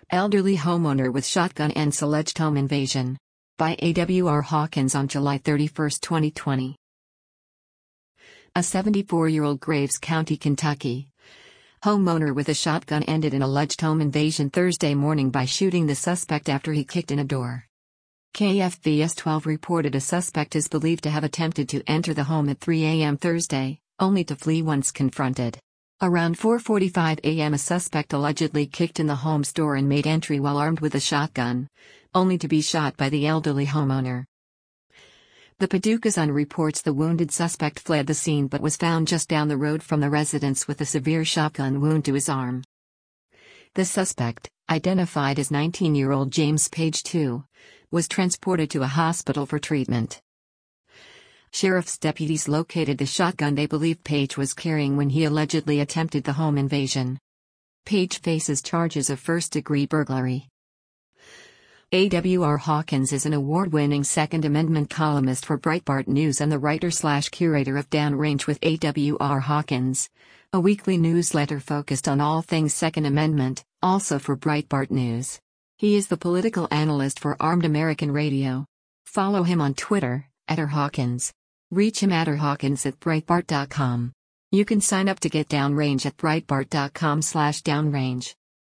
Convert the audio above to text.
Elderly homeowner with shotgun ends alleged home invasion. By A.W.R. Hawkins on July 31, 2020. A 74-year-old Graves County, Kentucky homeowner with a shotgun ended an alleged home invasion Thursday morning by shooting the suspect after he kicked in a door. KFVS 12 reported a suspect is believed to have attempted to enter the home at 3 a.m. Thursday, only to flee once confronted. Around 4:45 a.m. a suspect allegedly kicked in the home's door and made entry while armed with a shotgun, only to be shot by the elderly homeowner. The Paducah Sun reports the wounded suspect fled the scene but was found just down the road from the residence with a severe shotgun wound to his arm. The suspect, identified as 19-year-old James Page II, was transported to a hospital for treatment. Sheriff's deputies located the shotgun they believe Page was carrying when he allegedly attempted the home invasion. Page faces charges of first-degree burglary. A.W.R. Hawkins is an award-winning Second Amendment columnist for Breitbart News and the writer/curator of Downrange with A.W.R. Hawkins, a weekly newsletter focused on all things Second Amendment, also for Breitbart News. He is the political analyst for Armed American Radio. Follow him on Twitter, @rhawkins. Reach him @rhawkins@breitbart.com. You can sign up to get Downrange at breitbart.com/downrange.